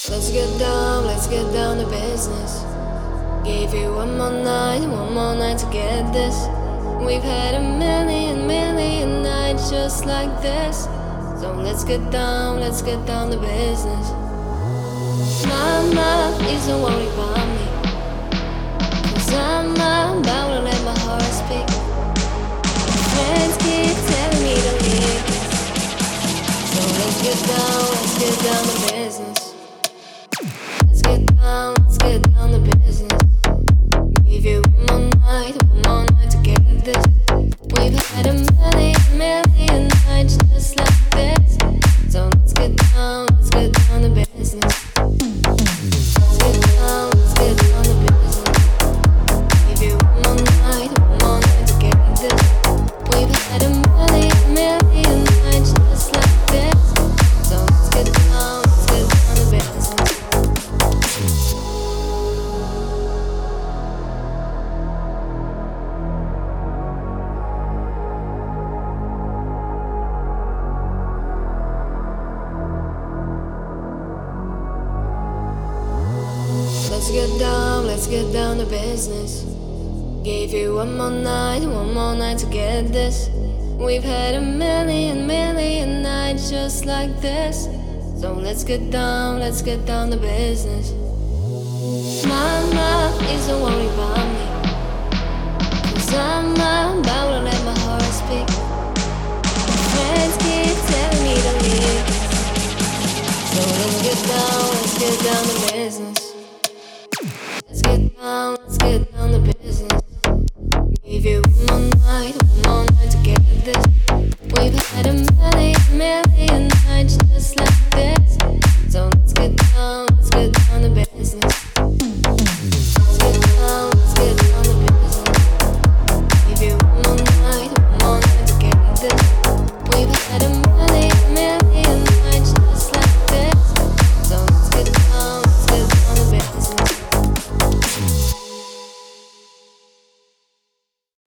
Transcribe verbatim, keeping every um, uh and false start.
Let's get down, let's get down to business. Gave you one more night, one more night to get this. We've had a million, million nights just like this. So let's get down, let's get down to business. Mama, please don't worry about me, 'cause I'm about to let my heart speak. Friends keep telling me to leave, so let's get down, let's get down to business. Let's get down, let's get down to business. Give you one more night, one more night to get this. We've had a million, million nights just like this. So let's get down, let's get down to business. Let's get down, let's get down to business. Give you one more night, one more night to get this. We've had a million, million nights just like this. So let's get down, let's get down to business. Let's get down, let's get down to business. Gave you one more night, one more night to get this. We've had a million, million nights just like this. So let's get down, let's get down to business. Mama, please don't worry about me, 'cause I'm about to let my heart speak. Friends keep telling me to leave, so let's get down, let's get down to business. Let's get down, let's get down to business. Give you one more night, one more